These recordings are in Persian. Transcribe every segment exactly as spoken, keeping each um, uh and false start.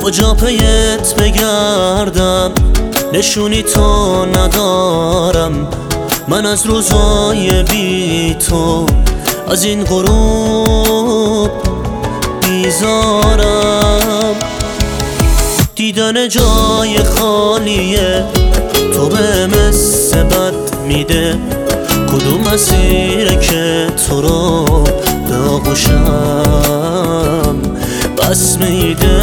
کجا پیت بگردم، نشونی تو ندارم. من از روزای بی تو از این غروب بیزارم. دیدن جای خالیه تو به مثل بد میده. کدوم مسیره که تو رو به آغوشم بس میده.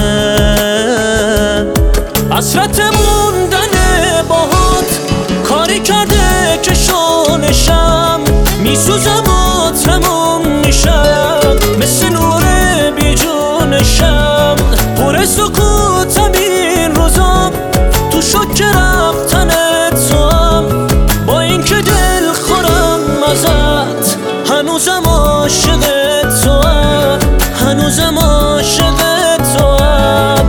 حسرت موندن باهات کاری کرده که شانشم میسوزم و تموم میشم. مثل نور بی جونشم پر سکوتم این روزم. تو شک رفتن تو هم با این که دل خورم ازت. هنوزم عاشق تو هم، هنوزم عاشق تو هم.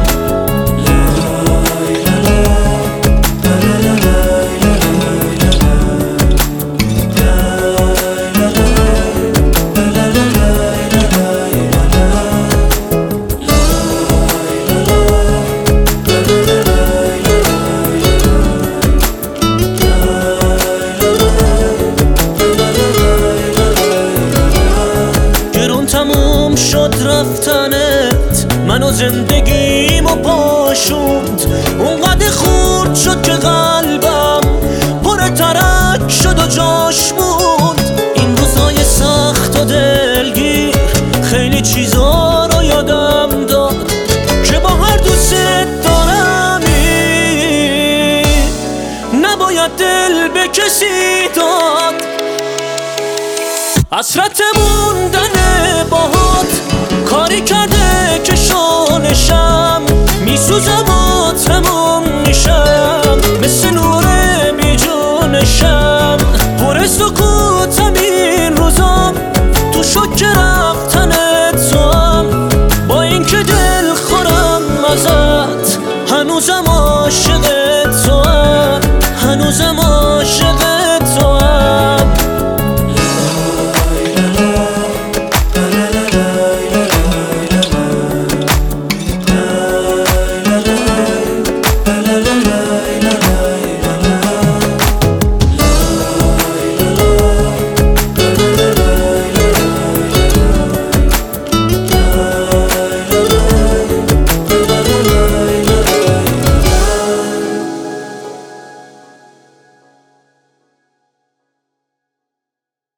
تموم شد رفتنت، منو زندگیمو پاشوند. اونقدر خورد شد که قلبم پر ترک شد و جاش موند. این روزای سخت و دلگیر خیلی چیزا رو یادم داد که با هر دوست دارمی نباید دل به کسی داد. حسرت موندن باهات کاری کرده که شانشم میسوزم و تموم میشم. مثل نور بی جونشم پر سکوتم این روزم. تو شک رفتن تو هم با این که دل خورم ازت. هنوزم عاشق تو هم، هنوزم عاشق